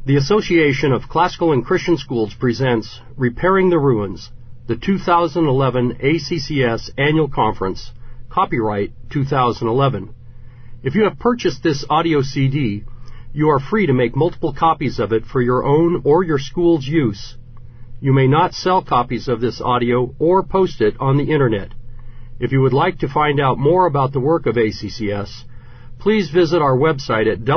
The Association of Classical and Christian Schools presents Repairing the Ruins, the 2011 ACCS Annual Conference, copyright 2011. If you have purchased this audio CD, you are free to make multiple copies of it for your own or your school's use. You may not sell copies of this audio or post it on the Internet. If you would like to find out more about the work of ACCS, please visit our website at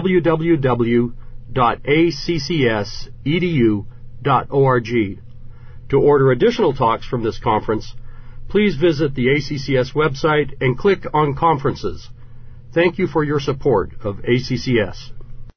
www.accs.edu.org. To order additional talks from this conference, please visit the ACCS website and click on Conferences. Thank you for your support of ACCS.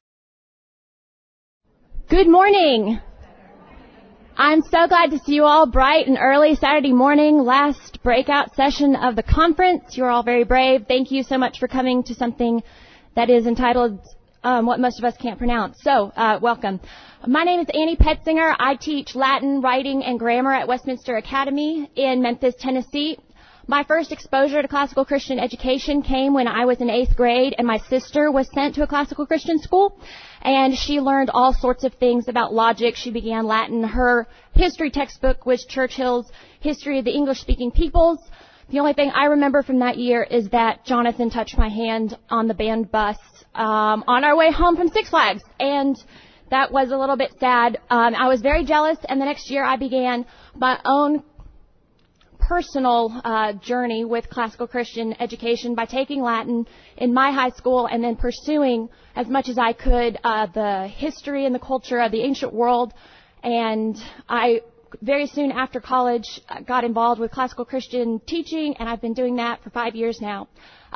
Good morning. I'm so glad to see you all bright and early Saturday morning, last breakout session of the conference. You're all very brave. Thank you so much for coming to something that is entitled what most of us can't pronounce. So, welcome. My name is Annie Petzinger. I teach Latin, writing, and grammar at Westminster Academy in Memphis, Tennessee. My first exposure to classical Christian education came when I was in 8th grade and my sister was sent to a classical Christian school, and she learned all sorts of things about logic. She began Latin. Her history textbook was Churchill's History of the English-Speaking Peoples. The only thing I remember from that year is that Jonathan touched my hand on the band bus on our way home from Six Flags, and that was a little bit sad. I was very jealous, and the next year I began my own personal journey with classical Christian education by taking Latin in my high school and then pursuing as much as I could the history and the culture of the ancient world. And I very soon after college got involved with classical Christian teaching, and I've been doing that for 5 years now.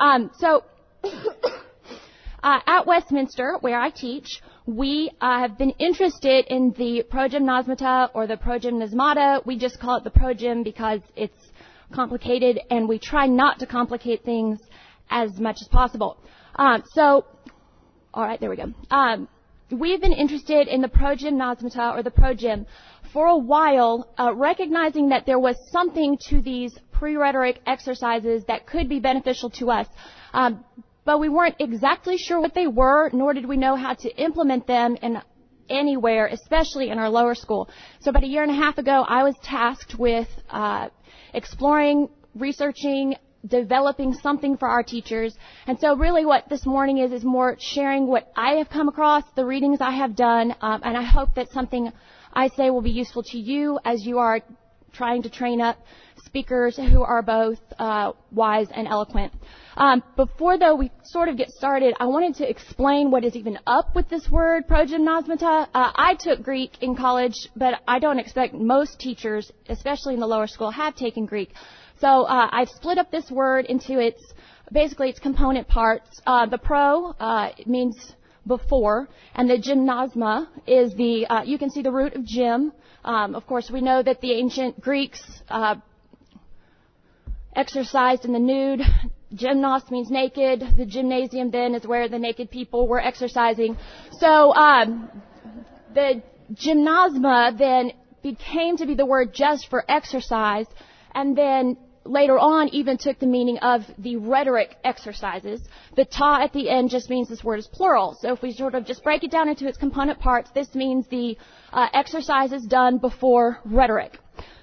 At Westminster, where I teach, we have been interested in the progymnosmata or the progymnasmata. We just call it the progym because it's complicated, and we try not to complicate things as much as possible. All right, there we go. We've been interested in the progymnosmata or the progym for a while, recognizing that there was something to these pre-rhetoric exercises that could be beneficial to us. But we weren't exactly sure what they were, nor did we know how to implement them in anywhere, especially in our lower school. So about a year and a half ago, I was tasked with exploring, researching, developing something for our teachers. And so really what this morning is more sharing what I have come across, the readings I have done, and I hope that something I say will be useful to you as you are trying to train up speakers who are both wise and eloquent. Before, though, we sort of get started, I wanted to explain what is even up with this word, progymnosmata. I took Greek in college, but I don't expect most teachers, especially in the lower school, have taken Greek. So I've split up this word into its component parts. The pro means before, and the gymnosma is you can see the root of gym. Of course, we know that the ancient Greeks exercised in the nude. Gymnos means naked. The gymnasium then is where the naked people were exercising. So the gymnosma then became to be the word just for exercise, and then later on even took the meaning of the rhetoric exercises. The ta at the end just means this word is plural. So if we sort of just break it down into its component parts, this means the exercises done before rhetoric.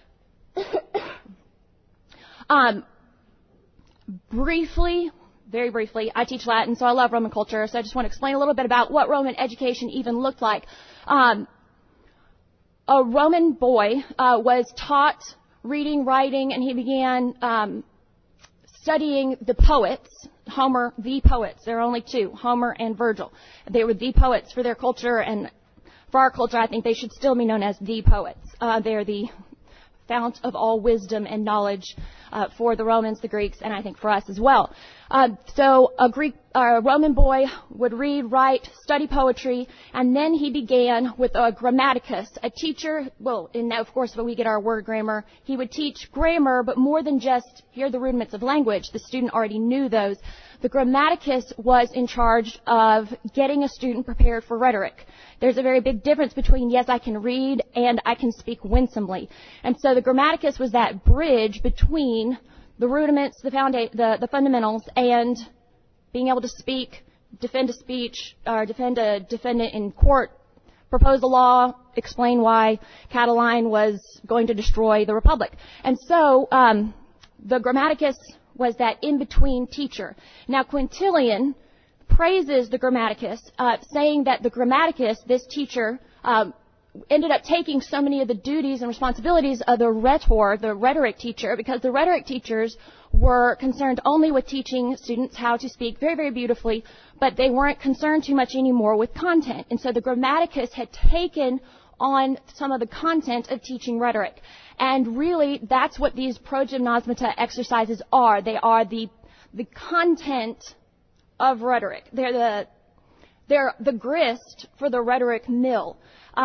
Very briefly, I teach Latin, so I love Roman culture, so I just want to explain a little bit about what Roman education even looked like. A Roman boy was taught reading, writing, and he began studying the poets. Homer, the poets. There are only two, Homer and Virgil. They were the poets for their culture, and for our culture, I think they should still be known as the poets. They're the fount of all wisdom and knowledge for the Romans, the Greeks, and I think for us as well. So a Roman boy would read, write, study poetry, and then he began with a grammaticus, a teacher. Well, and of course, when we get our word grammar, he would teach grammar, but more than just here are the rudiments of language. The student already knew those. The grammaticus was in charge of getting a student prepared for rhetoric. There's a very big difference between, yes, I can read and I can speak winsomely. And so the grammaticus was that bridge between the rudiments, the fundamentals, and being able to speak, defend a speech, or defend a defendant in court, propose a law, explain why Catiline was going to destroy the Republic. And so the Grammaticus was that in-between teacher. Now, Quintilian praises the Grammaticus, saying that the Grammaticus, this teacher, ended up taking so many of the duties and responsibilities of the rhetor, the rhetoric teacher, because the rhetoric teachers were concerned only with teaching students how to speak very, very beautifully, but they weren't concerned too much anymore with content. And so the Grammaticus had taken on some of the content of teaching rhetoric. And really, that's what these progymnosmata exercises are. They are the content of rhetoric. They're the grist for the rhetoric mill.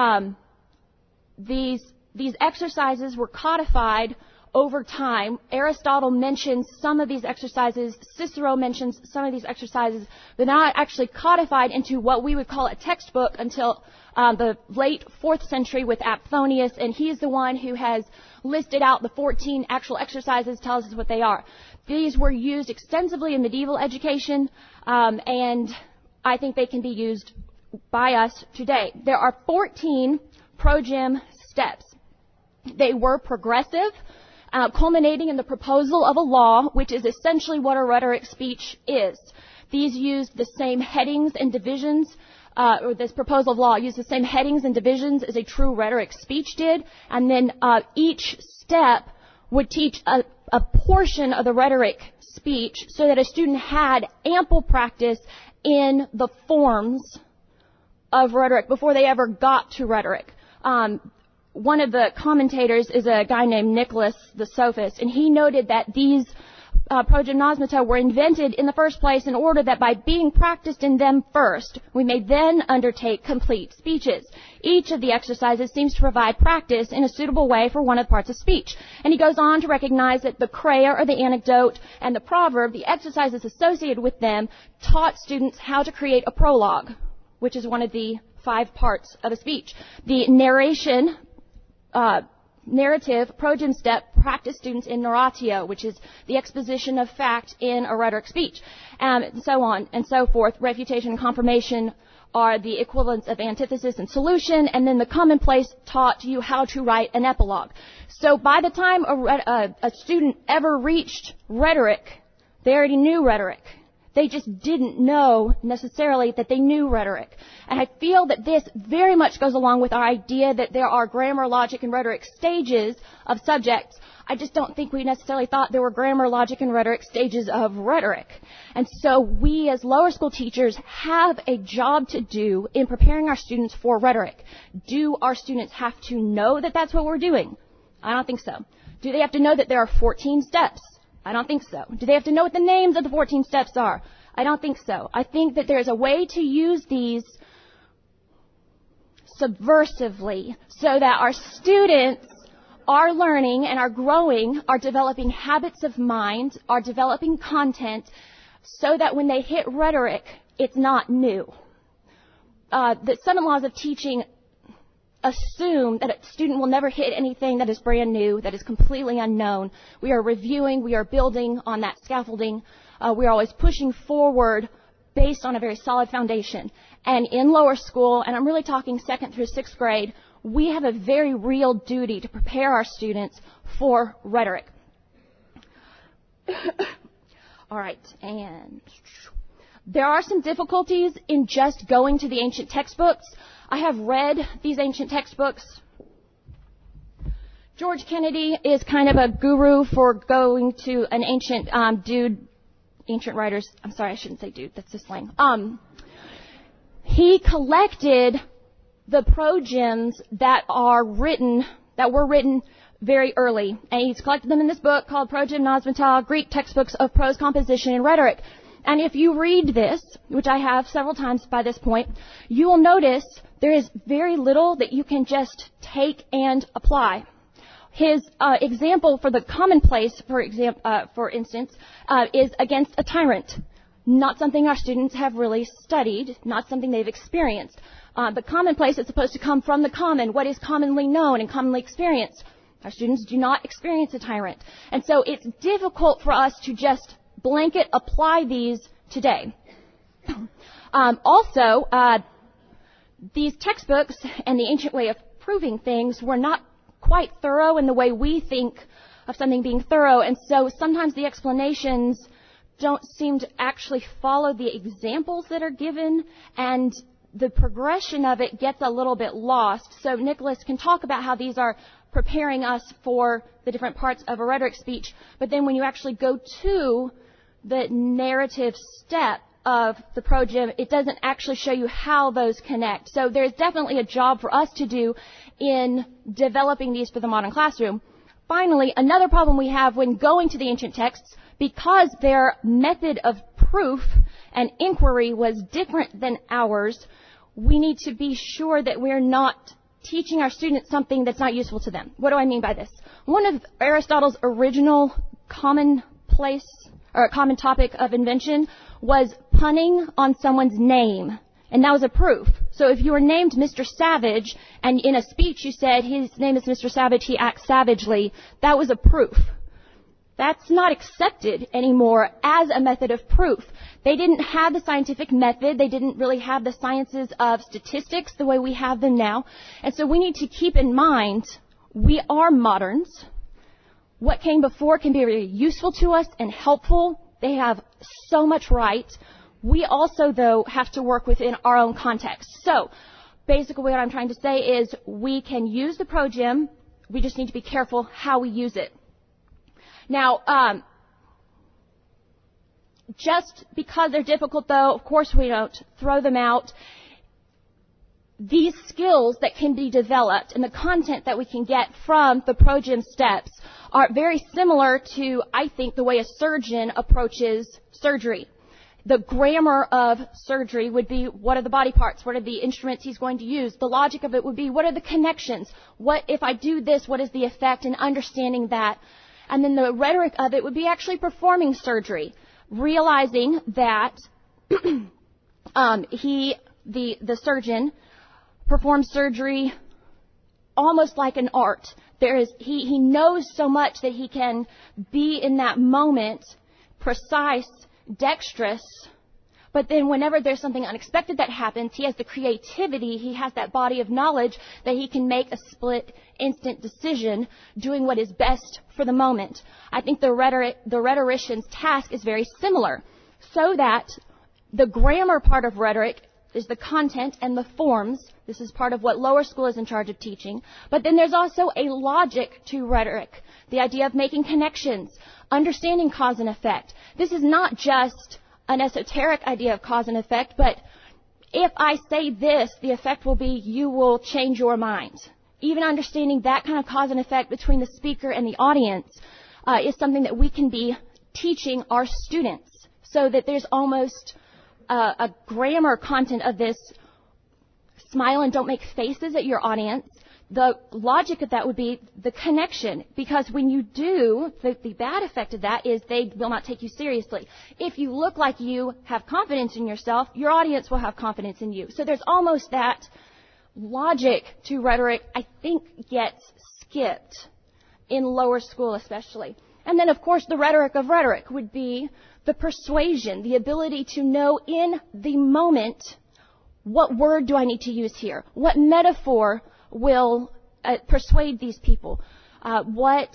These exercises were codified over time. Aristotle mentions some of these exercises. Cicero mentions some of these exercises. They're not actually codified into what we would call a textbook until the late 4th century with Apollonius, and he's the one who has listed out the 14 actual exercises, tells us what they are. These were used extensively in medieval education, and I think they can be used by us today. There are 14 progym steps. They were progressive, culminating in the proposal of a law, which is essentially what a rhetoric speech is. These used the same headings and divisions, or this proposal of law used the same headings and divisions as a true rhetoric speech did, and then each step would teach a portion of the rhetoric speech so that a student had ample practice in the forms of rhetoric before they ever got to rhetoric. One of the commentators is a guy named Nicholas the Sophist, and he noted that these progymnosmata were invented in the first place in order that by being practiced in them first, we may then undertake complete speeches. Each of the exercises seems to provide practice in a suitable way for one of the parts of speech. And he goes on to recognize that the crea, or the anecdote, and the proverb, the exercises associated with them, taught students how to create a prologue, which is one of the 5 parts of a speech. The narrative progym step practice students in narratio, which is the exposition of fact in a rhetoric speech, and so on and so forth. Refutation and confirmation are the equivalents of antithesis and solution, and then the commonplace taught you how to write an epilogue. So by the time a student ever reached rhetoric, they already knew rhetoric. They just didn't know necessarily that they knew rhetoric. And I feel that this very much goes along with our idea that there are grammar, logic, and rhetoric stages of subjects. I just don't think we necessarily thought there were grammar, logic, and rhetoric stages of rhetoric. And so we as lower school teachers have a job to do in preparing our students for rhetoric. Do our students have to know that that's what we're doing? I don't think so. Do they have to know that there are 14 steps? I don't think so. Do they have to know what the names of the 14 steps are? I don't think so. I think that there's a way to use these subversively so that our students are learning and are growing, are developing habits of mind, are developing content so that when they hit rhetoric, it's not new. The 7 laws of teaching assume that a student will never hit anything that is brand new, that is completely unknown. We are reviewing, we are building on that scaffolding. We are always pushing forward based on a very solid foundation. And in lower school, and I'm really talking 2nd through 6th grade, we have a very real duty to prepare our students for rhetoric. All right, and there are some difficulties in just going to the ancient textbooks. I have read these ancient textbooks. George Kennedy is kind of a guru for going to an ancient ancient writers. I'm sorry, I shouldn't say dude. That's just slang. He collected the progems that were written very early, and he's collected them in this book called Progymnosmata, Greek Textbooks of Prose Composition and Rhetoric. And if you read this, which I have several times by this point, you will notice there is very little that you can just take and apply. His example for the commonplace, for instance, is against a tyrant. Not something our students have really studied, not something they've experienced. The commonplace is supposed to come from the common, what is commonly known and commonly experienced. Our students do not experience a tyrant. And so it's difficult for us to just blanket apply these today. Also, these textbooks and the ancient way of proving things were not quite thorough in the way we think of something being thorough, and so sometimes the explanations don't seem to actually follow the examples that are given, and the progression of it gets a little bit lost. So Nicholas can talk about how these are preparing us for the different parts of a rhetoric speech, but then when you actually go to the narrative step of the projem, it doesn't actually show you how those connect. So there's definitely a job for us to do in developing these for the modern classroom. Finally, another problem we have when going to the ancient texts, because their method of proof and inquiry was different than ours, we need to be sure that we're not teaching our students something that's not useful to them. What do I mean by this? One of Aristotle's original common topic of invention was punning on someone's name, and that was a proof. So if you were named Mr. Savage, and in a speech you said, his name is Mr. Savage, he acts savagely, that was a proof. That's not accepted anymore as a method of proof. They didn't have the scientific method. They didn't really have the sciences of statistics the way we have them now. And so we need to keep in mind, we are moderns. What came before can be very useful to us and helpful. They have so much right. We also, though, have to work within our own context. So basically what I'm trying to say is we can use the projem. We just need to be careful how we use it. Now, just because they're difficult, though, of course we don't throw them out. These skills that can be developed and the content that we can get from the projem steps are very similar to, I think, the way a surgeon approaches surgery. The grammar of surgery would be, what are the body parts? What are the instruments he's going to use? The logic of it would be, what are the connections? What if I do this? What is the effect? And understanding that. And then the rhetoric of it would be actually performing surgery, realizing that the surgeon performs surgery almost like an art. He knows so much that he can be in that moment precise, dexterous, but then whenever there's something unexpected that happens, he has the creativity, he has that body of knowledge that he can make a split instant decision doing what is best for the moment. I think the rhetorician's task is very similar, so that the grammar part of rhetoric is the content and the forms. This is part of what lower school is in charge of teaching. But then there's also a logic to rhetoric, the idea of making connections, understanding cause and effect. This is not just an esoteric idea of cause and effect, but if I say this, the effect will be you will change your mind. Even understanding that kind of cause and effect between the speaker and the audience is something that we can be teaching our students, so that there's almost a grammar content of this. Smile and don't make faces at your audience. The logic of that would be the connection, because when you do, the bad effect of that is they will not take you seriously. If you look like you have confidence in yourself, your audience will have confidence in you. So there's almost that logic to rhetoric, I think, gets skipped in lower school especially. And then, of course, the rhetoric of rhetoric would be the persuasion, the ability to know in the moment, what word do I need to use here? What metaphor will persuade these people? What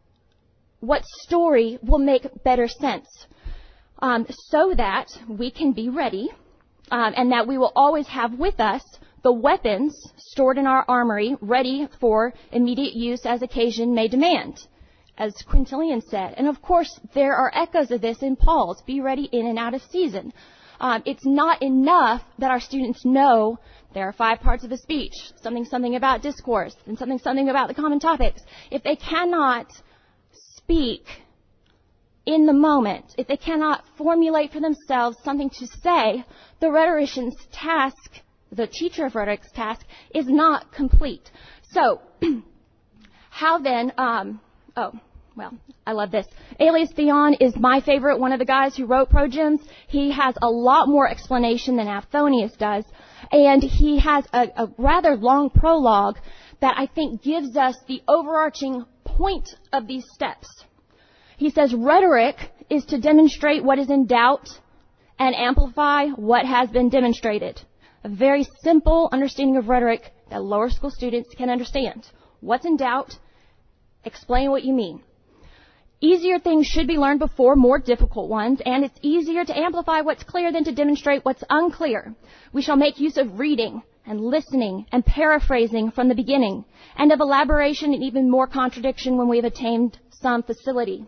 story will make better sense? So that we can be ready, and that we will always have with us the weapons stored in our armory, ready for immediate use as occasion may demand, as Quintilian said. And of course, there are echoes of this in Paul's, be ready in and out of season. It's not enough that our students know there are 5 parts of a speech, something about discourse, and something about the common topics. If they cannot speak in the moment, if they cannot formulate for themselves something to say, the rhetorician's task, the teacher of rhetoric's task, is not complete. So, how then, well, I love this. Aelius Theon is my favorite, one of the guys who wrote progems. He has a lot more explanation than Aphthonius does, and he has a rather long prologue that I think gives us the overarching point of these steps. He says, rhetoric is to demonstrate what is in doubt and amplify what has been demonstrated. A very simple understanding of rhetoric that lower school students can understand. What's in doubt? Explain what you mean. Easier things should be learned before more difficult ones, and it's easier to amplify what's clear than to demonstrate what's unclear. We shall make use of reading and listening and paraphrasing from the beginning, and of elaboration and even more contradiction when we have attained some facility.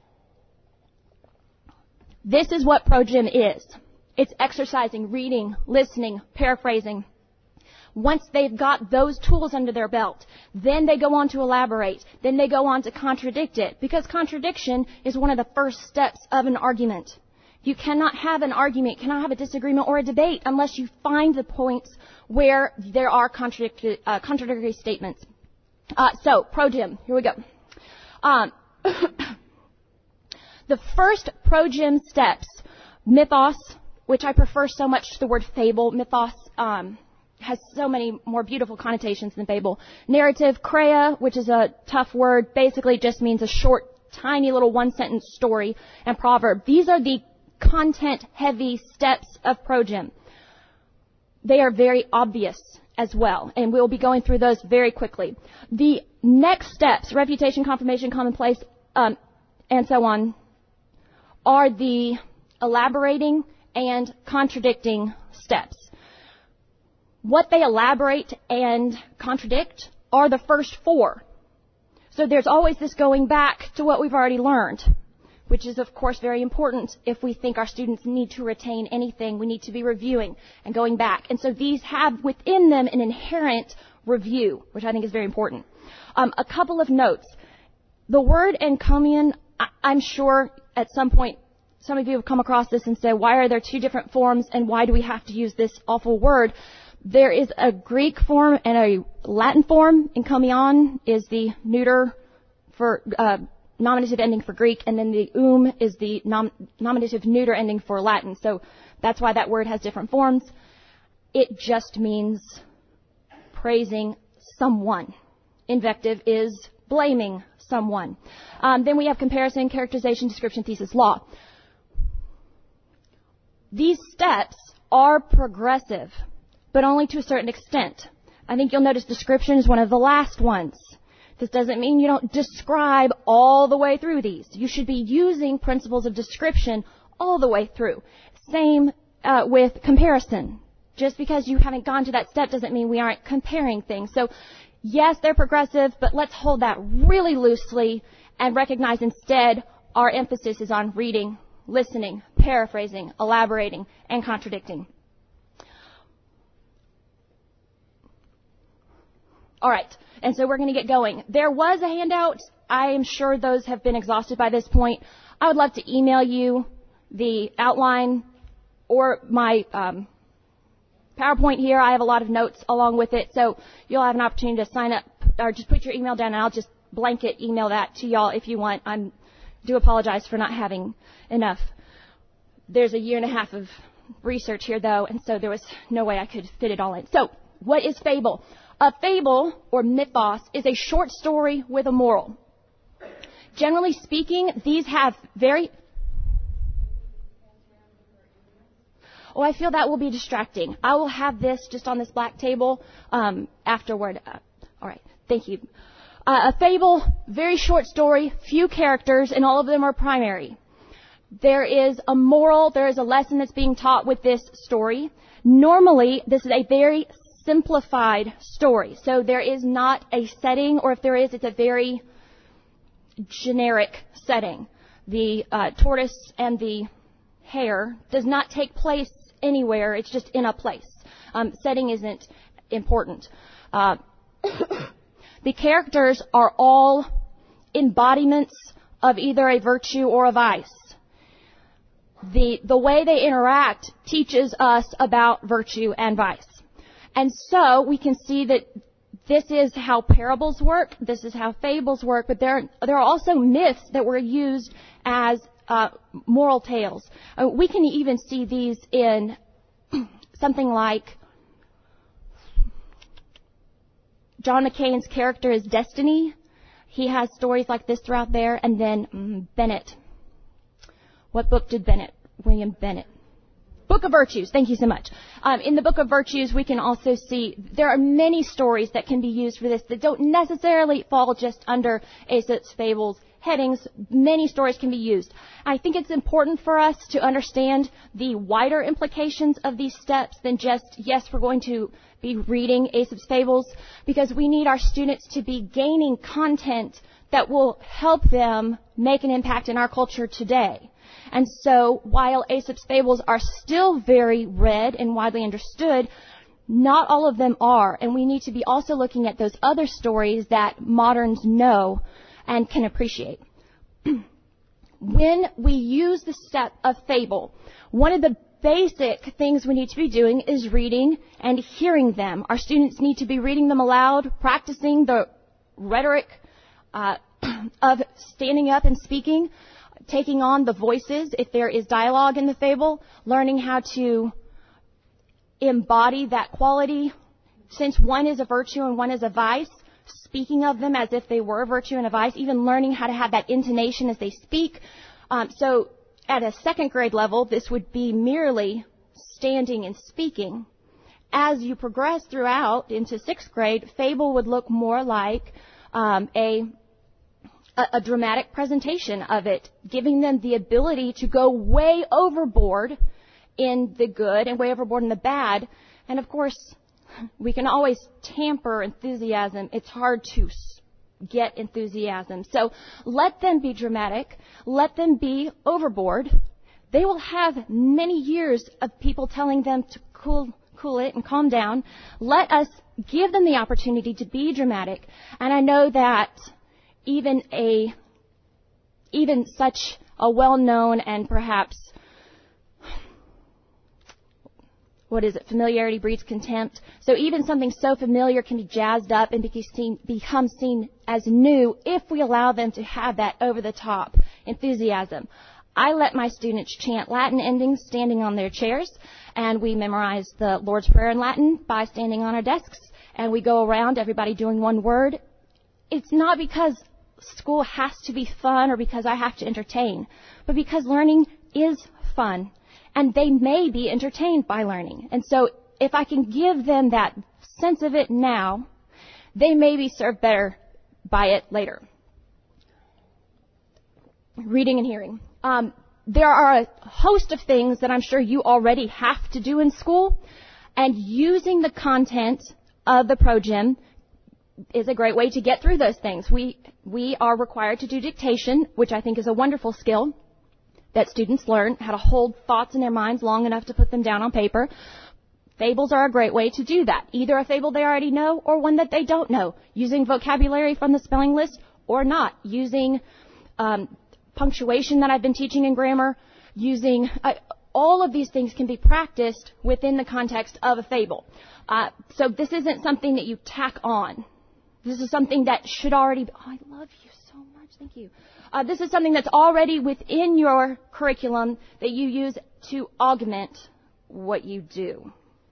This is what ProGym is. It's exercising, reading, listening, paraphrasing. Once they've got those tools under their belt, then they go on to elaborate. Then they go on to contradict it, because contradiction is one of the first steps of an argument. You cannot have an argument, cannot have a disagreement or a debate unless you find the points where there are contradictory statements. So, ProGym, here we go. The first ProGym steps, mythos, which I prefer so much to the word fable. Mythos has so many more beautiful connotations than fable. Narrative, kreia, which is a tough word, basically just means a short, tiny little one-sentence story, and proverb. These are the content-heavy steps of ProGym. They are very obvious as well, and we'll be going through those very quickly. The next steps, refutation, confirmation, commonplace, and so on, are the elaborating and contradicting steps. What they elaborate and contradict are the first four. So there's always this going back to what we've already learned, which is, of course, very important if we think our students need to retain anything. We need to be reviewing and going back. And so these have within them an inherent review, which I think is very important. A couple of notes. The word encomium, I'm sure at some point some of you have come across this and said, why are there two different forms and why do we have to use this awful word? There is a Greek form and a Latin form. Encomion is the neuter for nominative ending for Greek, and then the is the nominative neuter ending for Latin. So that's why that word has different forms. It just means praising someone. Invective is blaming someone. Then we have comparison, characterization, description, thesis, law. These steps are progressive, but only to a certain extent. I think you'll notice description is one of the last ones. This doesn't mean you don't describe all the way through these. You should be using principles of description all the way through. Same with comparison. Just because you haven't gone to that step doesn't mean we aren't comparing things. So, yes, they're progressive, but let's hold that really loosely and recognize instead our emphasis is on reading, listening, paraphrasing, elaborating, and contradicting. All right, and so we're going to get going. There was a handout. I am sure those have been exhausted by this point. I would love to email you the outline or my PowerPoint here. I have a lot of notes along with it, so you'll have an opportunity to sign up or just put your email down, and I'll just blanket email that to y'all if you want. I do apologize for not having enough. There's a year and a half of research here, though, and so there was no way I could fit it all in. So, what is fable? A fable, or mythos, is a short story with a moral. Generally speaking, these have very... Oh, I feel that will be distracting. I will have this just on this black table afterward. All right, thank you. A fable, very short story, few characters, and all of them are primary. There is a moral, there is a lesson that's being taught with this story. Normally, this is a very simplified story. So there is not a setting, or if there is, it's a very generic setting. The tortoise and the hare does not take place anywhere. It's just in a place. Setting isn't important. The characters are all embodiments of either a virtue or a vice. The way they interact teaches us about virtue and vice. And so we can see that this is how parables work, this is how fables work, but there are also myths that were used as moral tales. We can even see these in something like John McCain's character is Destiny. He has stories like this throughout there. And then Bennett. What book did William Bennett? Book of Virtues. Thank you so much. In the Book of Virtues, we can also see there are many stories that can be used for this that don't necessarily fall just under Aesop's Fables headings. Many stories can be used. I think it's important for us to understand the wider implications of these steps than just, yes, we're going to be reading Aesop's Fables, because we need our students to be gaining content that will help them make an impact in our culture today. And so while Aesop's Fables are still very read and widely understood, not all of them are. And we need to be also looking at those other stories that moderns know and can appreciate. When we use the step of fable, one of the basic things we need to be doing is reading and hearing them. Our students need to be reading them aloud, practicing the rhetoric of standing up and speaking, taking on the voices if there is dialogue in the fable, learning how to embody that quality. Since one is a virtue and one is a vice, speaking of them as if they were a virtue and a vice, even learning how to have that intonation as they speak. So at a second grade level, this would be merely standing and speaking. As you progress throughout into sixth grade, fable would look more like a dramatic presentation of it, giving them the ability to go way overboard in the good and way overboard in the bad. And of course, we can always tamper enthusiasm. It's hard to get enthusiasm. So let them be dramatic. Let them be overboard. They will have many years of people telling them to cool it and calm down. Let us give them the opportunity to be dramatic. And I know that even such a well-known and perhaps, familiarity breeds contempt. So even something so familiar can be jazzed up and become seen as new if we allow them to have that over-the-top enthusiasm. I let my students chant Latin endings standing on their chairs, and we memorize the Lord's Prayer in Latin by standing on our desks, and we go around, everybody doing one word. It's not because school has to be fun or because I have to entertain, but because learning is fun. And they may be entertained by learning. And so if I can give them that sense of it now, they may be served better by it later. Reading and hearing. There are a host of things that I'm sure you already have to do in school, and using the content of the ProGym is a great way to get through those things. We are required to do dictation, which I think is a wonderful skill that students learn how to hold thoughts in their minds long enough to put them down on paper. Fables are a great way to do that. Either a fable they already know or one that they don't know. Using vocabulary from the spelling list or not. Using punctuation that I've been teaching in grammar. Using all of these things can be practiced within the context of a fable. So this isn't something that you tack on. This is something that should already be... Oh, I love you so much. Thank you. This is something that's already within your curriculum that you use to augment what you do.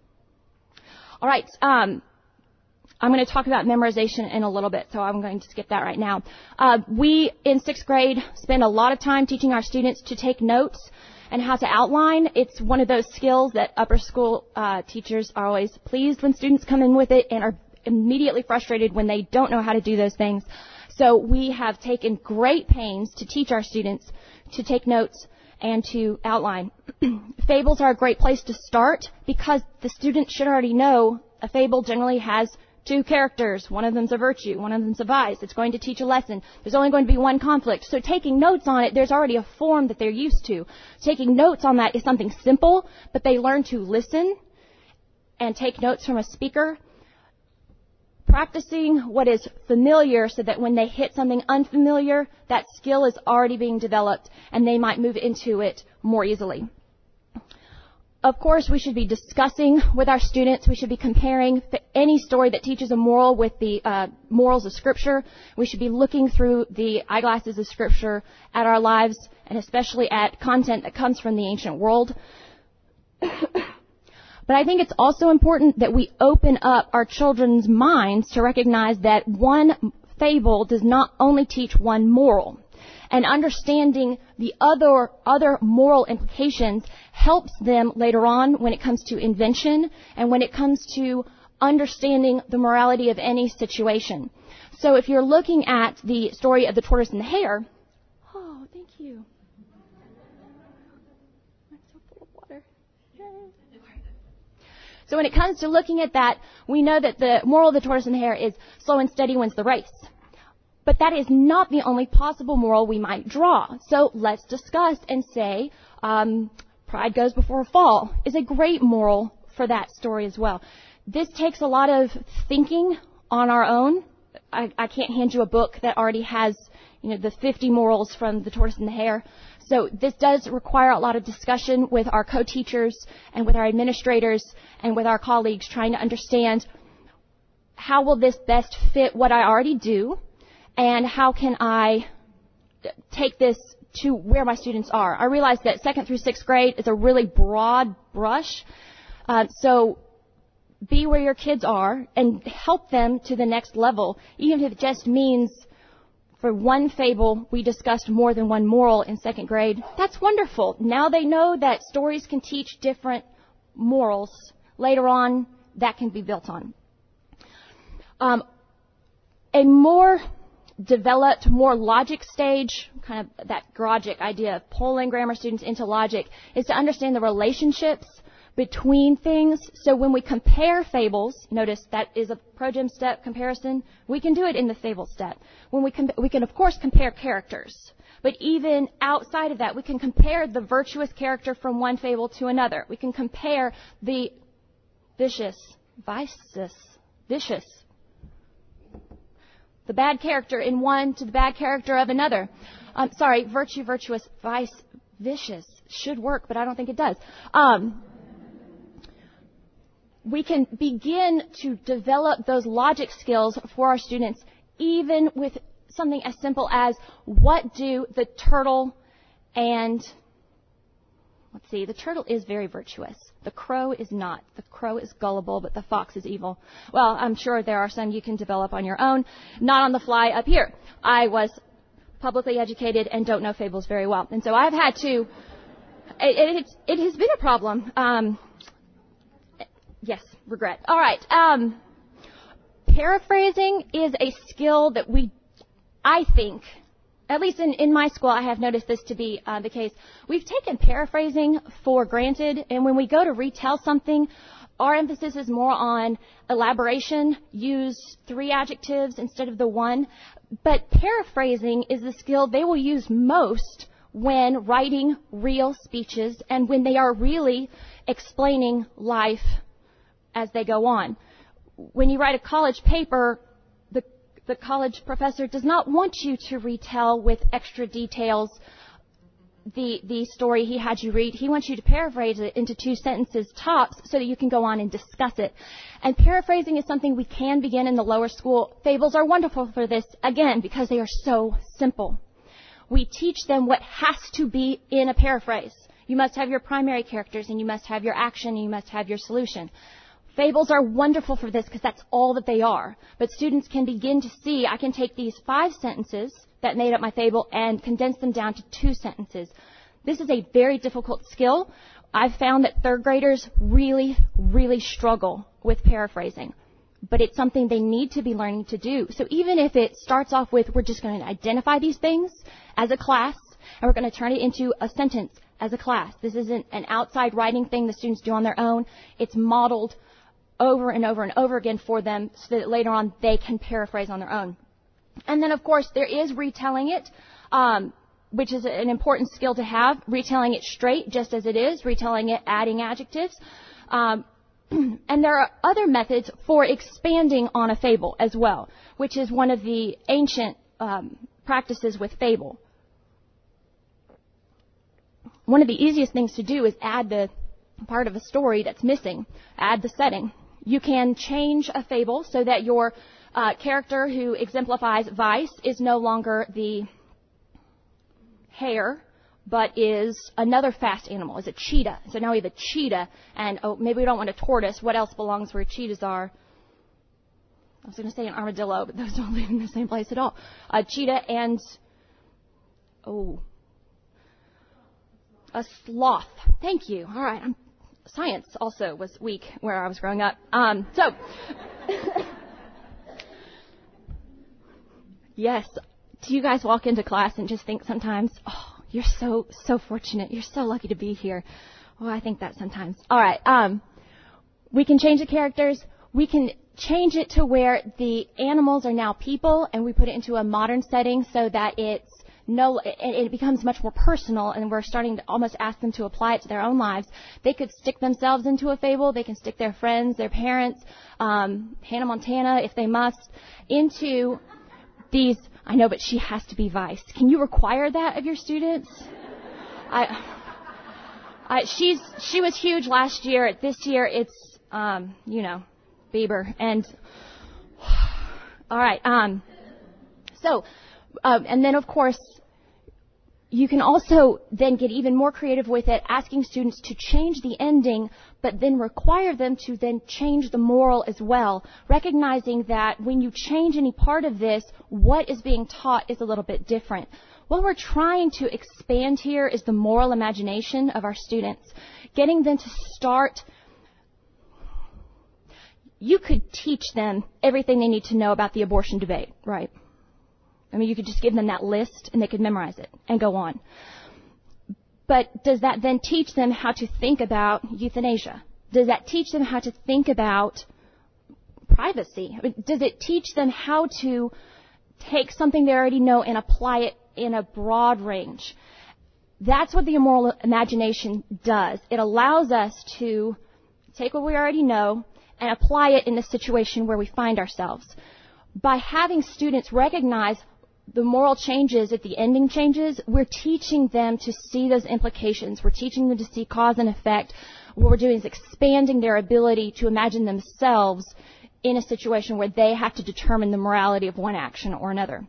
All right. I'm going to talk about memorization in a little bit, so I'm going to skip that right now. We, in sixth grade, spend a lot of time teaching our students to take notes and how to outline. It's one of those skills that upper school teachers are always pleased when students come in with it and are immediately frustrated when they don't know how to do those things. So we have taken great pains to teach our students to take notes and to outline. Fables are a great place to start because the student should already know a fable generally has two characters. One of them's a virtue, one of them's a vice. It's going to teach a lesson. There's only going to be one conflict. So taking notes on it, there's already a form that they're used to. Taking notes on that is something simple, but they learn to listen and take notes from a speaker. Practicing what is familiar so that when they hit something unfamiliar, that skill is already being developed and they might move into it more easily. Of course, we should be discussing with our students. We should be comparing any story that teaches a moral with the morals of Scripture. We should be looking through the eyeglasses of Scripture at our lives and especially at content that comes from the ancient world. But I think it's also important that we open up our children's minds to recognize that one fable does not only teach one moral. And understanding the other moral implications helps them later on when it comes to invention and when it comes to understanding the morality of any situation. So if you're looking at the story of the tortoise and the hare, oh, thank you. I'm so full of water. So when it comes to looking at that, we know that the moral of the tortoise and the hare is slow and steady wins the race. But that is not the only possible moral we might draw. So let's discuss and say pride goes before a fall is a great moral for that story as well. This takes a lot of thinking on our own. I can't hand you a book that already has, the 50 morals from the tortoise and the hare. So this does require a lot of discussion with our co-teachers and with our administrators and with our colleagues trying to understand how will this best fit what I already do and how can I take this to where my students are. I realize that 2nd through 6th grade is a really broad brush. So be where your kids are and help them to the next level, even if it just means for one fable we discussed more than one moral in 2nd grade. That's wonderful. Now they know that stories can teach different morals. Later on, that can be built on. A more developed, more logic stage, kind of that Grogic idea of pulling grammar students into logic, is to understand the relationships between things. So when we compare fables, notice that is a progem step comparison. We can do it in the fable step. When we can of course compare characters, but even outside of that, we can compare the virtuous character from one fable to another. We can compare the vicious, the bad character in one to the bad character of another. Virtue, virtuous, vice, vicious should work, but I don't think it does. We can begin to develop those logic skills for our students, even with something as simple as what do the turtle and, the turtle is very virtuous. The crow is not. The crow is gullible, but the fox is evil. Well, I'm sure there are some you can develop on your own, not on the fly up here. I was publicly educated and don't know fables very well. And so I've had to, it has been a problem. Yes, regret. All right. Paraphrasing is a skill that I think, at least in my school, I have noticed this to be the case. We've taken paraphrasing for granted, and when we go to retell something, our emphasis is more on elaboration, use 3 adjectives instead of the 1. But paraphrasing is the skill they will use most when writing real speeches and when they are really explaining life as they go on. When you write a college paper, the college professor does not want you to retell with extra details the story he had you read. He wants you to paraphrase it into 2 sentences tops so that you can go on and discuss it. And paraphrasing is something we can begin in the lower school. Fables are wonderful for this, again, because they are so simple. We teach them what has to be in a paraphrase. You must have your primary characters, and you must have your action, and you must have your solution. Fables are wonderful for this because that's all that they are. But students can begin to see, I can take these 5 sentences that made up my fable and condense them down to 2 sentences. This is a very difficult skill. I've found that 3rd graders really, really struggle with paraphrasing. But it's something they need to be learning to do. So even if it starts off with, we're just going to identify these things as a class, and we're going to turn it into a sentence as a class. This isn't an outside writing thing the students do on their own. It's modeled over and over and over again for them so that later on they can paraphrase on their own. And then, of course, there is retelling it, which is an important skill to have, retelling it straight just as it is, retelling it adding adjectives. And there are other methods for expanding on a fable as well, which is one of the ancient practices with fable. One of the easiest things to do is add the part of a story that's missing, add the setting. You can change a fable so that your character who exemplifies vice is no longer the hare, but is another fast animal, is a cheetah. So now we have a cheetah, and maybe we don't want a tortoise. What else belongs where cheetahs are? I was going to say an armadillo, but those don't live in the same place at all. A cheetah and Oh. A sloth. Thank you. All right. Science also was weak where I was growing up. Yes. Do you guys walk into class and just think sometimes, oh, you're so fortunate. You're so lucky to be here. Oh, I think that sometimes. All right. We can change the characters. We can change it to where the animals are now people, and we put it into a modern setting so that it becomes much more personal, and we're starting to almost ask them to apply it to their own lives. They could stick themselves into a fable. They can stick their friends, their parents, Hannah Montana, if they must, into these. I know, but she has to be Vice. Can you require that of your students? She was huge last year. This year, it's Bieber. And all right. And then of course, you can also then get even more creative with it, asking students to change the ending, but then require them to then change the moral as well, recognizing that when you change any part of this, what is being taught is a little bit different. What we're trying to expand here is the moral imagination of our students, getting them to start. You could teach them everything they need to know about the abortion debate, right? I mean, you could just give them that list and they could memorize it and go on. But does that then teach them how to think about euthanasia? Does that teach them how to think about privacy? I mean, does it teach them how to take something they already know and apply it in a broad range? That's what the immoral imagination does. It allows us to take what we already know and apply it in the situation where we find ourselves. By having students recognize the moral changes at the ending changes, we're teaching them to see those implications. We're teaching them to see cause and effect. What we're doing is expanding their ability to imagine themselves in a situation where they have to determine the morality of one action or another.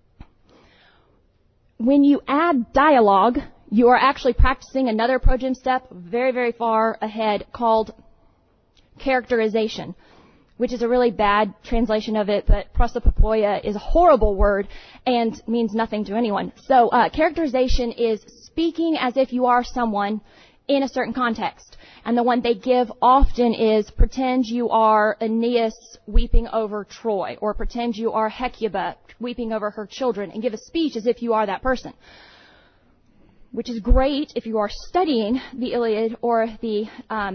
When you add dialogue, you are actually practicing another ProGym step very, very far ahead called characterization, which is a really bad translation of it, but prosopopoia is a horrible word and means nothing to anyone. So characterization is speaking as if you are someone in a certain context. And the one they give often is pretend you are Aeneas weeping over Troy, or pretend you are Hecuba weeping over her children, and give a speech as if you are that person. Which is great if you are studying the Iliad or the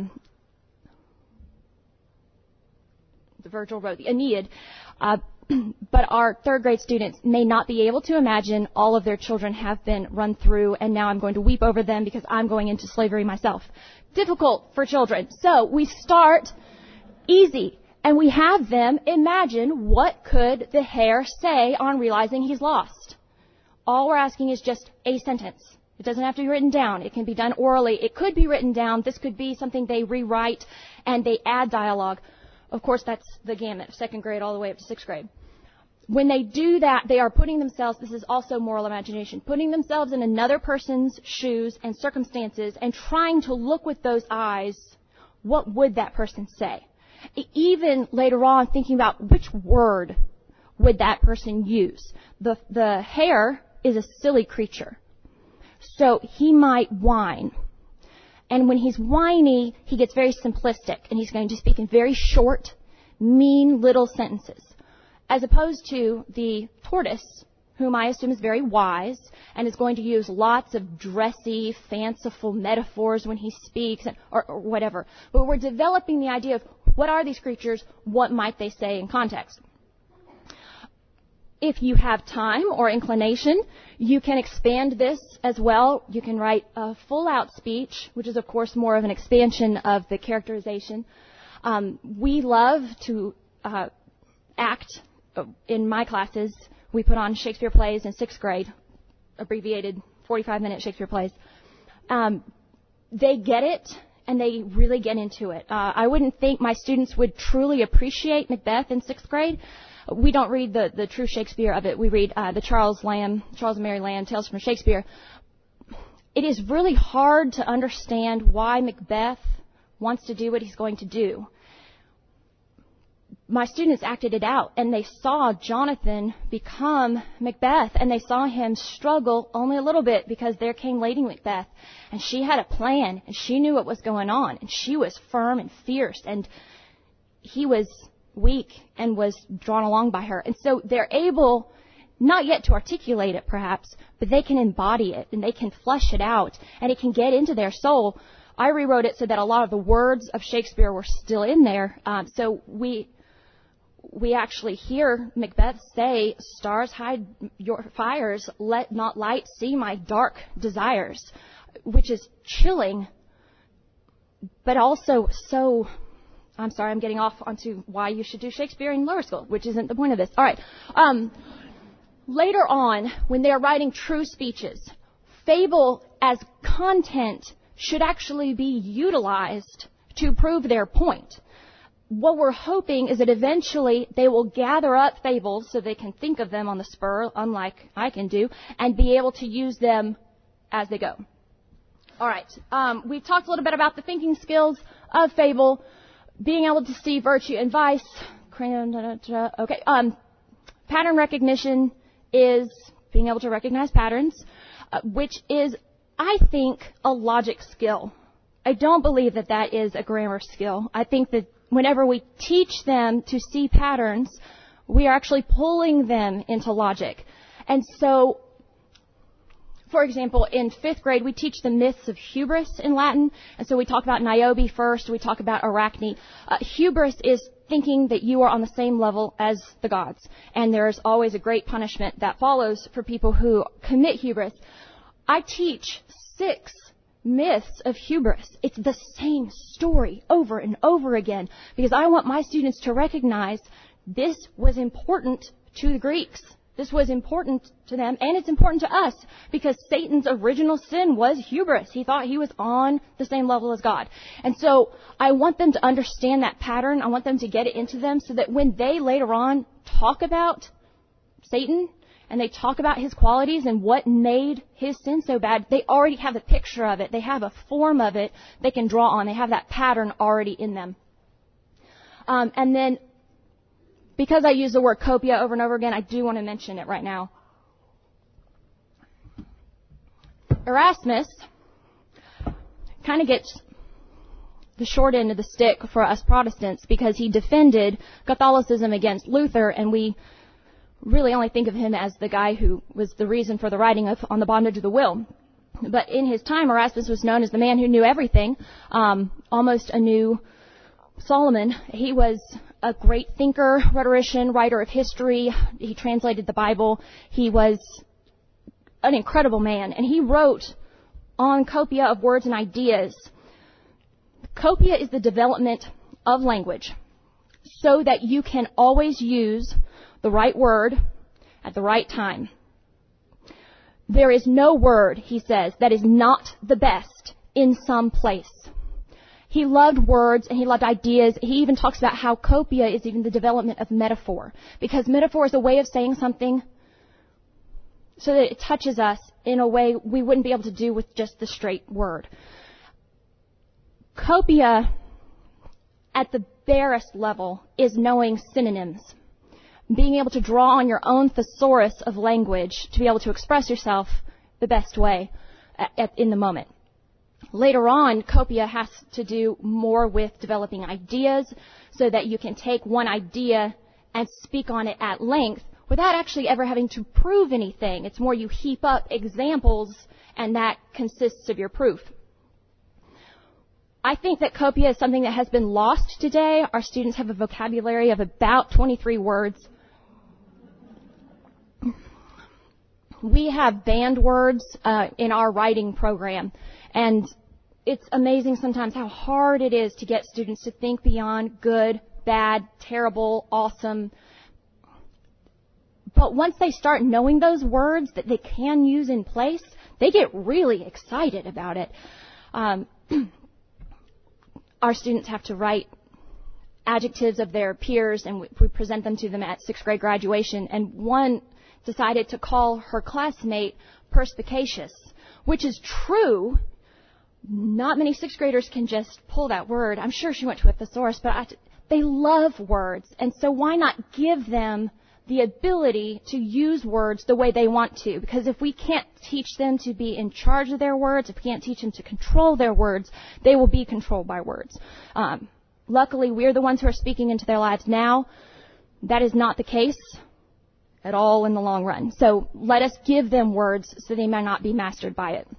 Virgil wrote the Aeneid, but our third grade students may not be able to imagine all of their children have been run through and now I'm going to weep over them because I'm going into slavery myself. Difficult for children. So we start easy and we have them imagine what could the hare say on realizing he's lost. All we're asking is just a sentence. It doesn't have to be written down. It can be done orally. It could be written down. This could be something they rewrite and they add dialogue. Of course, that's the gamut, second grade all the way up to sixth grade. When they do that, they are putting themselves, this is also moral imagination, putting themselves in another person's shoes and circumstances and trying to look with those eyes, what would that person say? Even later on, thinking about which word would that person use. The hare is a silly creature, so he might whine. And when he's whiny, he gets very simplistic, and he's going to speak in very short, mean little sentences, as opposed to the tortoise, whom I assume is very wise, and is going to use lots of dressy, fanciful metaphors when he speaks, or whatever. But we're developing the idea of what are these creatures, what might they say in context. If you have time or inclination, you can expand this as well. You can write a full-out speech, which is, of course, more of an expansion of the characterization. We love to act. In my classes, we put on Shakespeare plays in sixth grade, abbreviated 45-minute Shakespeare plays. They get it, and they really get into it. I wouldn't think my students would truly appreciate Macbeth in sixth grade. We don't read the true Shakespeare of it. We read the Charles and Mary Lamb, Tales from Shakespeare. It is really hard to understand why Macbeth wants to do what he's going to do. my students acted it out, and they saw Jonathan become Macbeth, and they saw him struggle only a little bit because there came Lady Macbeth, and she had a plan, and she knew what was going on, and she was firm and fierce, and he was weak and was drawn along by her. And so they're able, not yet to articulate it perhaps, but they can embody it, and they can flesh it out, and it can get into their soul. I rewrote it so that a lot of the words of Shakespeare were still in there, so we actually hear Macbeth say, "Stars hide your fires, let not light see my dark desires," which is chilling, but also so, I'm sorry, I'm getting off onto why you should do Shakespeare in lower school, which isn't the point of this. All right. Later on, when they're writing true speeches, fable as content should actually be utilized to prove their point. What we're hoping is that eventually they will gather up fables so they can think of them on the spur, unlike I can do, and be able to use them as they go. All right. We've talked a little bit about the thinking skills of fable, being able to see virtue and vice. Okay. Pattern recognition is being able to recognize patterns, which is, I think, a logic skill. I don't believe that that is a grammar skill. I think that whenever we teach them to see patterns, we are actually pulling them into logic. And so, for example, in 5th grade, we teach the myths of hubris in Latin. And so we talk about Niobe first. We talk about Arachne. Hubris is thinking that you are on the same level as the gods. And there's always a great punishment that follows for people who commit hubris. I teach 6 myths of hubris. It's the same story over and over again because I want my students to recognize this was important to the Greeks. This was important to them, and it's important to us because Satan's original sin was hubris. He thought he was on the same level as God. And so I want them to understand that pattern. I want them to get it into them so that when they later on talk about Satan and they talk about his qualities and what made his sin so bad, they already have a picture of it. They have a form of it they can draw on. They have that pattern already in them. And then, because I use the word copia over and over again, I do want to mention it right now. Erasmus kind of gets the short end of the stick for us Protestants because he defended Catholicism against Luther, and we really only think of him as the guy who was the reason for the writing of On the Bondage of the Will. But in his time, Erasmus was known as the man who knew everything, almost a new Solomon. He was a great thinker, rhetorician, writer of history. He translated the Bible. He was an incredible man, and he wrote on copia of words and ideas. Copia is the development of language so that you can always use the right word at the right time. There is no word, he says, that is not the best in some place. He loved words and he loved ideas. He even talks about how copia is even the development of metaphor, because metaphor is a way of saying something so that it touches us in a way we wouldn't be able to do with just the straight word. Copia, at the barest level, is knowing synonyms. Being able to draw on your own thesaurus of language to be able to express yourself the best way in the moment. Later on, copia has to do more with developing ideas so that you can take one idea and speak on it at length without actually ever having to prove anything. It's more you heap up examples and that consists of your proof. I think that copia is something that has been lost today. Our students have a vocabulary of about 23 words. We have banned words in our writing program, and it's amazing sometimes how hard it is to get students to think beyond good, bad, terrible, awesome. But once they start knowing those words that they can use in place, they get really excited about it. Our students have to write adjectives of their peers, and we present them to them at 6th grade graduation, and one decided to call her classmate perspicacious, which is true. Not many 6th graders can just pull that word. I'm sure she went to a thesaurus, but They love words, and so why not give them the ability to use words the way they want to? Because if we can't teach them to be in charge of their words, if we can't teach them to control their words, they will be controlled by words. Luckily, we're the ones who are speaking into their lives now. That is not the case at all in the long run. So let us give them words so they may not be mastered by it.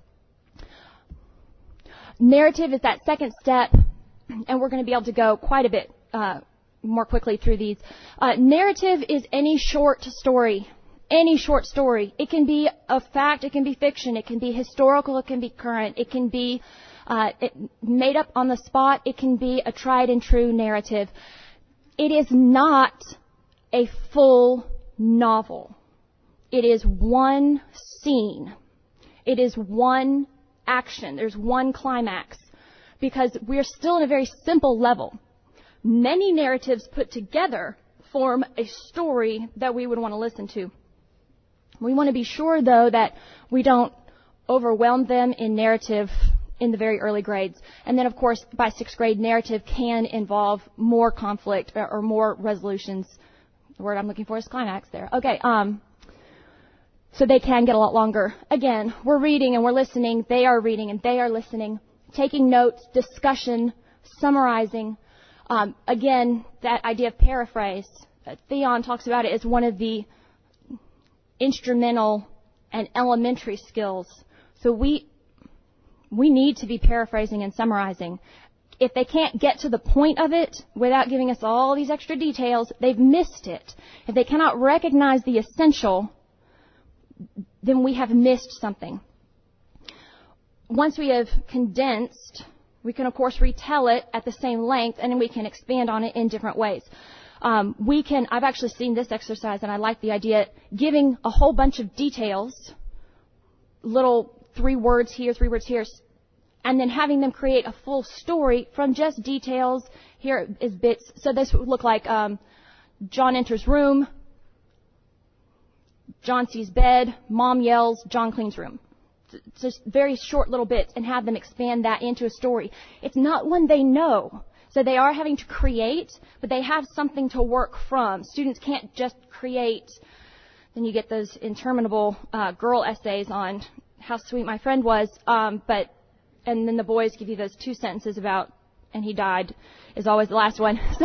Narrative is that second step, and we're going to be able to go quite a bit more quickly through these. Narrative is any short story. Any short story. It can be a fact, it can be fiction, it can be historical, it can be current, it can be made up on the spot, it can be a tried and true narrative. It is not a full novel. It is one scene. It is one action. There's one climax. Because we're still in a very simple level. Many narratives put together form a story that we would want to listen to. We want to be sure, though, that we don't overwhelm them in narrative in the very early grades. And then, of course, by 6th grade, narrative can involve more conflict or more resolutions. The word I'm looking for is climax there. Okay, so they can get a lot longer. Again, we're reading and we're listening. They are reading and they are listening. Taking notes, discussion, summarizing. Again, that idea of paraphrase. Theon talks about it as one of the instrumental and elementary skills. So we need to be paraphrasing and summarizing. If they can't get to the point of it without giving us all these extra details, they've missed it. If they cannot recognize the essential, then we have missed something. Once we have condensed, we can, of course, retell it at the same length, and then we can expand on it in different ways. I've actually seen this exercise, and I like the idea, giving a whole bunch of details, little 3 words here, and then having them create a full story from just details. Here is bits. So this would look like John enters room, John sees bed, Mom yells, John cleans room. Just very short little bits, and have them expand that into a story. It's not one they know. So they are having to create, but they have something to work from. Students can't just create. Then you get those interminable girl essays on how sweet my friend was, and then the boys give you those 2 sentences about, and he died is always the last one. So,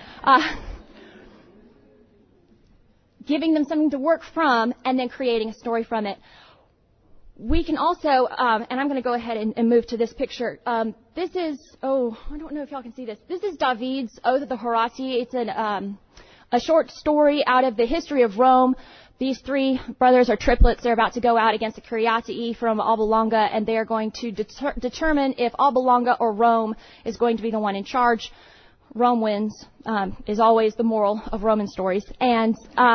giving them something to work from, and then creating a story from it. We can also, and I'm going to go ahead and move to this picture. This is, I don't know if y'all can see this. This is David's Oath of the Horatii. It's a short story out of the history of Rome. These 3 brothers are triplets. They're about to go out against the Curiatii from Alba Longa, and they are going to determine if Alba Longa or Rome is going to be the one in charge. Rome wins, is always the moral of Roman stories. And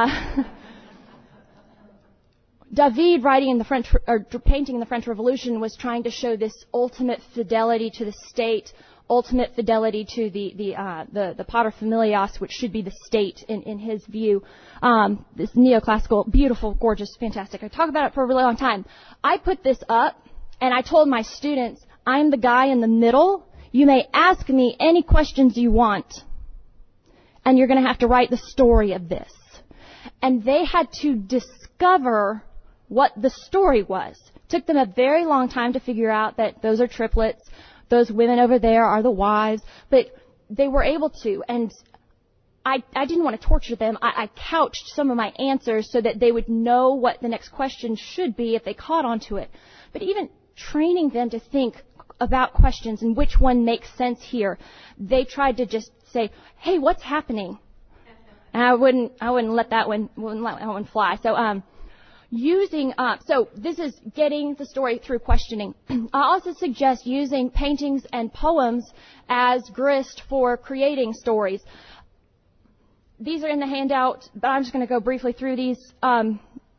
David, writing in the French, or painting in the French Revolution, was trying to show this ultimate fidelity to the state, ultimate fidelity to the paterfamilias, which should be the state in his view. This neoclassical, beautiful, gorgeous, fantastic. I talk about it for a really long time. I put this up, and I told my students, I'm the guy in the middle. You may ask me any questions you want, and you're going to have to write the story of this. And they had to discover what the story was. It took them a very long time to figure out that those are triplets. Those women over there are the wives. But they were able to. And I didn't want to torture them. I couched some of my answers so that they would know what the next question should be if they caught on to it. But even training them to think about questions and which one makes sense here, they tried to just say, hey, what's happening? And I wouldn't let that one fly. So, so this is getting the story through questioning. I also suggest using paintings and poems as grist for creating stories. These are in the handout, but I'm just going to go briefly through these. All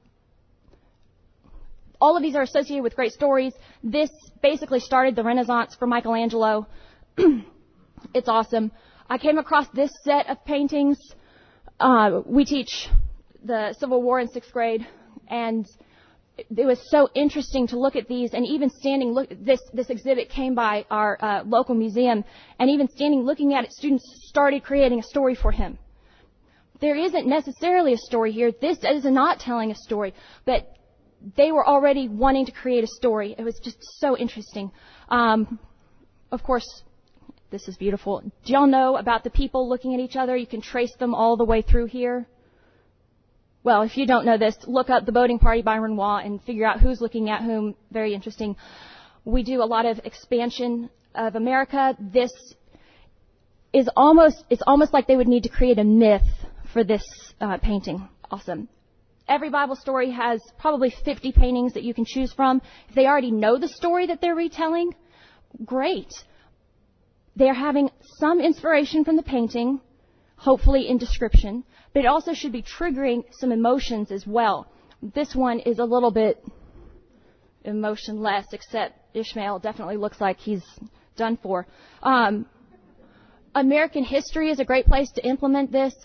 of these are associated with great stories. This basically started the Renaissance for Michelangelo. It's awesome. I came across this set of paintings. We teach the Civil War in 6th grade, and it was so interesting to look at these, and even standing, this exhibit came by our local museum, and even standing looking at it, students started creating a story for him. There isn't necessarily a story here. This is not telling a story, but they were already wanting to create a story. It was just so interesting. Of course, this is beautiful. Do y'all know about the people looking at each other? You can trace them all the way through here. Well, if you don't know this, look up The Boating Party by Renoir and figure out who's looking at whom. Very interesting. We do a lot of expansion of America. This is it's almost like they would need to create a myth for this painting. Awesome. Every Bible story has probably 50 paintings that you can choose from. If they already know the story that they're retelling, great. They're having some inspiration from the painting, hopefully in description, but it also should be triggering some emotions as well. This one is a little bit emotionless, except Ishmael definitely looks like he's done for. American history is a great place to implement this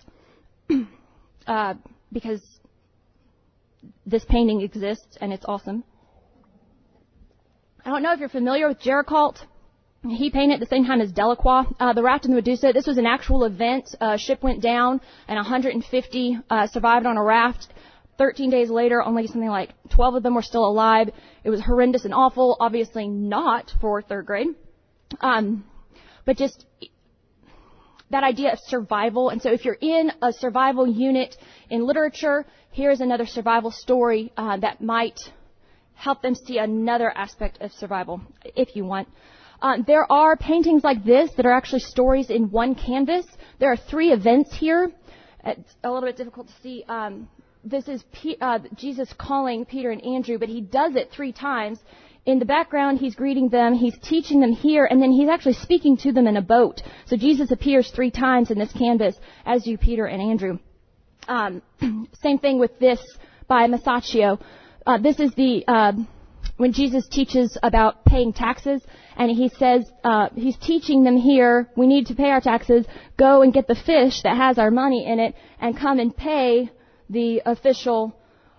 because this painting exists and it's awesome. I don't know if you're familiar with Géricault. He painted at the same time as Delacroix. The Raft in the Medusa, this was an actual event. A ship went down and 150 survived on a raft. 13 days later, only something like 12 of them were still alive. It was horrendous and awful, obviously not for third grade. But just that idea of survival. And so if you're in a survival unit in literature, here's another survival story that might help them see another aspect of survival, if you want. There are paintings like this that are actually stories in one canvas. There are 3 events here. It's a little bit difficult to see. This is Jesus calling Peter and Andrew, but he does it 3 times. In the background, he's greeting them, he's teaching them here, and then he's actually speaking to them in a boat. So Jesus appears 3 times in this canvas, as do Peter and Andrew. Same thing with this by Masaccio. This is when Jesus teaches about paying taxes, and he says, he's teaching them here, we need to pay our taxes, go and get the fish that has our money in it, and come and pay the official.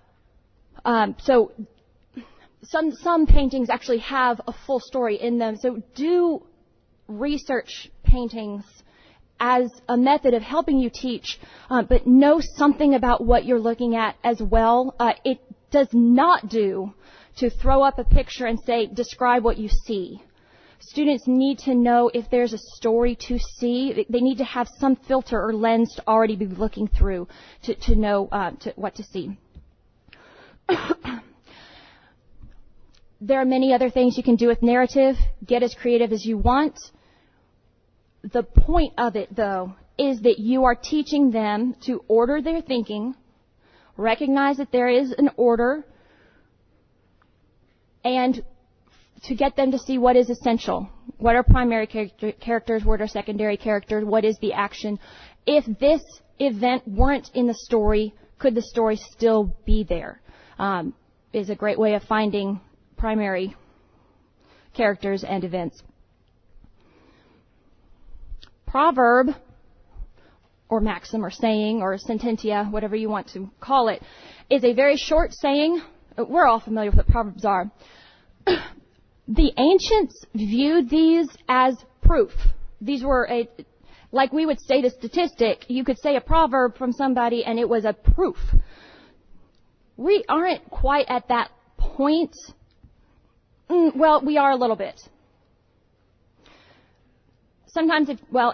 So some paintings actually have a full story in them. So do research paintings as a method of helping you teach, but know something about what you're looking at as well. It does not do to throw up a picture and say, describe what you see. Students need to know if there's a story to see. They need to have some filter or lens to already be looking through to know what to see. There are many other things you can do with narrative. Get as creative as you want. The point of it, though, is that you are teaching them to order their thinking, recognize that there is an order, and to get them to see what is essential. What are primary characters? What are secondary characters? What is the action? If this event weren't in the story, could the story still be there? Is a great way of finding primary characters and events. Proverb, or maxim, or saying, or sententia, whatever you want to call it, is a very short saying. We're all familiar with what proverbs are. The ancients viewed these as proof. These were like we would say the statistic, you could say a proverb from somebody and it was a proof. We aren't quite at that point. Well, we are a little bit. Sometimes,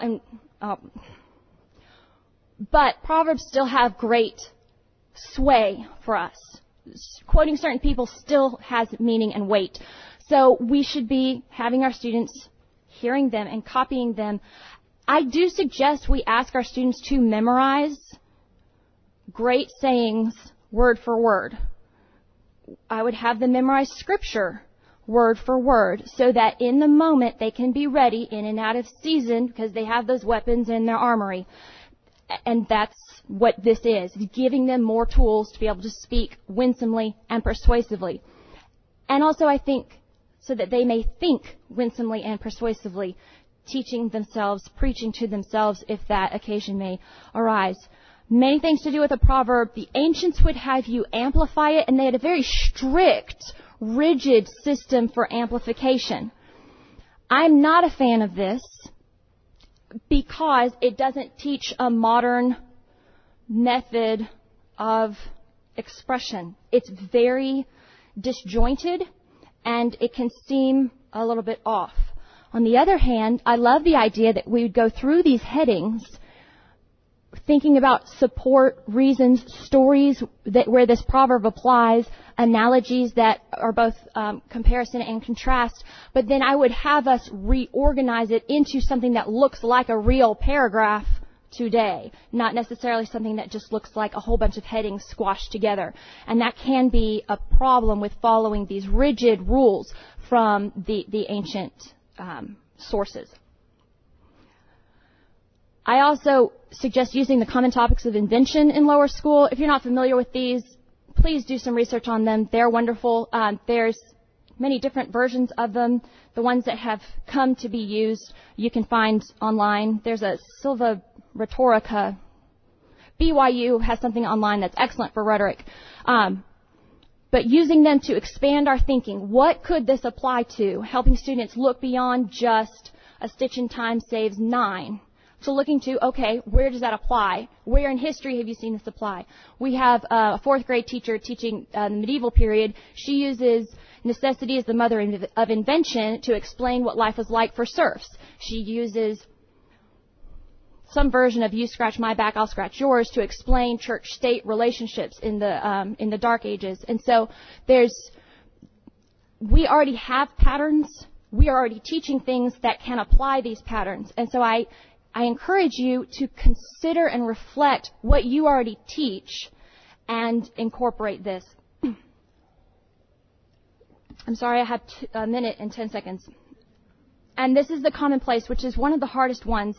but Proverbs still have great sway for us. Quoting certain people still has meaning and weight. So we should be having our students hearing them and copying them. I do suggest we ask our students to memorize great sayings word for word. I would have them memorize scripture word for word so that in the moment they can be ready in and out of season because they have those weapons in their armory. And that's what this is, giving them more tools to be able to speak winsomely and persuasively. And also, I think, so that they may think winsomely and persuasively, teaching themselves, preaching to themselves if that occasion may arise. many things to do with a proverb. The ancients would have you amplify it, and they had a very strict, rigid system for amplification. I'm not a fan of this because it doesn't teach a modern method of expression. It's very disjointed, and it can seem a little bit off. On the other hand, I love the idea that we would go through these headings thinking about support, reasons, stories where this proverb applies, analogies that are both comparison and contrast, but then I would have us reorganize it into something that looks like a real paragraph today, not necessarily something that just looks like a whole bunch of headings squashed together. And that can be a problem with following these rigid rules from the ancient sources. I also suggest using the common topics of invention in lower school. If you're not familiar with these, please do some research on them. They're wonderful. There's many different versions of them. The ones that have come to be used, you can find online. There's a Silva Rhetorica. BYU has something online that's excellent for rhetoric. But using them to expand our thinking. What could this apply to? Helping students look beyond just a stitch in time saves 9. So looking to, okay, where does that apply? Where in history have you seen this apply? We have a 4th grade teacher teaching the medieval period. She uses necessity as the mother of invention to explain what life was like for serfs. She uses some version of you scratch my back, I'll scratch yours to explain church-state relationships in the Dark Ages. And so we already have patterns. We are already teaching things that can apply these patterns. And so I encourage you to consider and reflect what you already teach and incorporate this. I'm sorry, I have a minute and 10 seconds. And this is the commonplace, which is one of the hardest ones.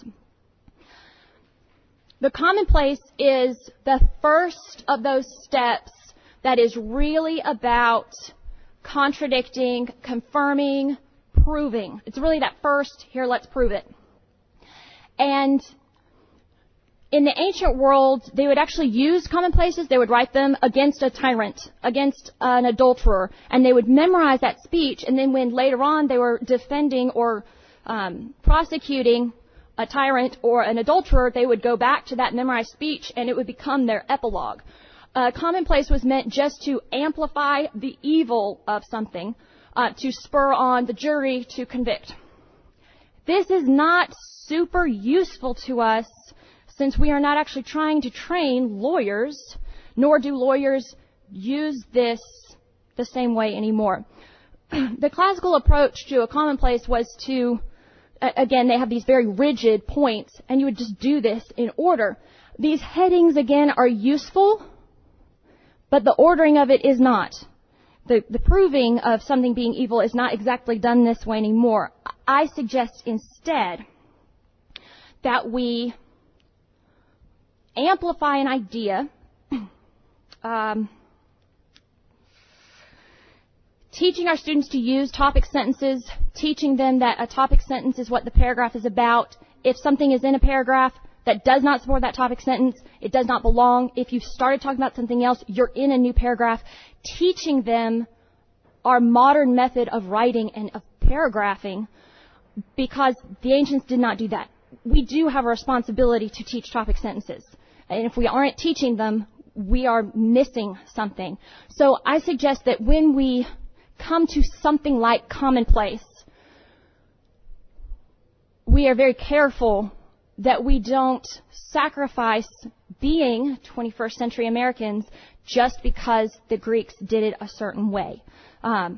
The commonplace is the first of those steps that is really about contradicting, confirming, proving. It's really that first, here, let's prove it. And in the ancient world, they would actually use commonplaces. They would write them against a tyrant, against an adulterer, and they would memorize that speech. And then when later on they were defending or prosecuting a tyrant or an adulterer, they would go back to that memorized speech, and it would become their epilogue. Commonplace was meant just to amplify the evil of something, to spur on the jury to convict. This is not super useful to us since we are not actually trying to train lawyers, nor do lawyers use this the same way anymore. The classical approach to a commonplace was to, again, they have these very rigid points, and you would just do this in order. These headings, again, are useful, but the ordering of it is not. The proving of something being evil is not exactly done this way anymore. I suggest instead that we amplify an idea, teaching our students to use topic sentences, teaching them that a topic sentence is what the paragraph is about. If something is in a paragraph that does not support that topic sentence, it does not belong. If you've started talking about something else, you're in a new paragraph. Teaching them our modern method of writing and of paragraphing, because the ancients did not do that. We do have a responsibility to teach topic sentences. And if we aren't teaching them, we are missing something. So I suggest that when we come to something like commonplace, we are very careful that we don't sacrifice being 21st century Americans just because the Greeks did it a certain way. I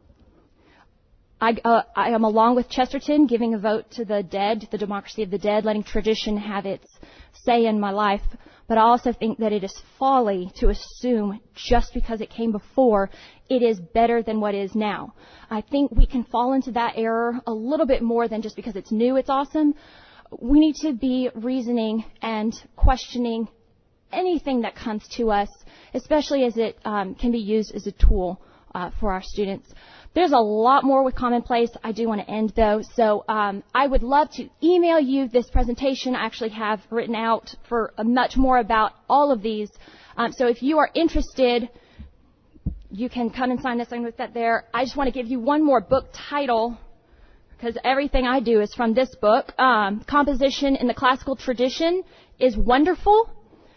am along with Chesterton giving a vote to the dead, the democracy of the dead, letting tradition have its say in my life. But I also think that it is folly to assume just because it came before, it is better than what is now. I think we can fall into that error a little bit more than just because it's new, it's awesome. We need to be reasoning and questioning anything that comes to us, especially as it can be used as a tool for our students. There's a lot more with Commonplace. I do want to end, though, so I would love to email you this presentation. I actually have written out for much more about all of these. So if you are interested, you can come and sign this. I'm going to put that there. I just want to give you one more book title, because everything I do is from this book. Composition in the Classical Tradition is Wonderful.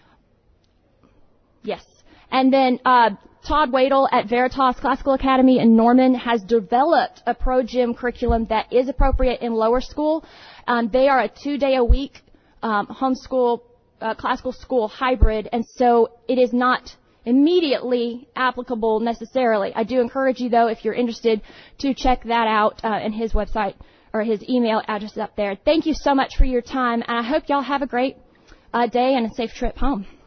Yes. And then Todd Wadle at Veritas Classical Academy in Norman has developed a pro-gym curriculum that is appropriate in lower school. They are a 2-day-a-week homeschool classical school hybrid, and so it is not immediately applicable necessarily. I do encourage you, though, if you're interested, to check that out, and his website or his email address is up there. Thank you so much for your time, and I hope y'all have a great day and a safe trip home.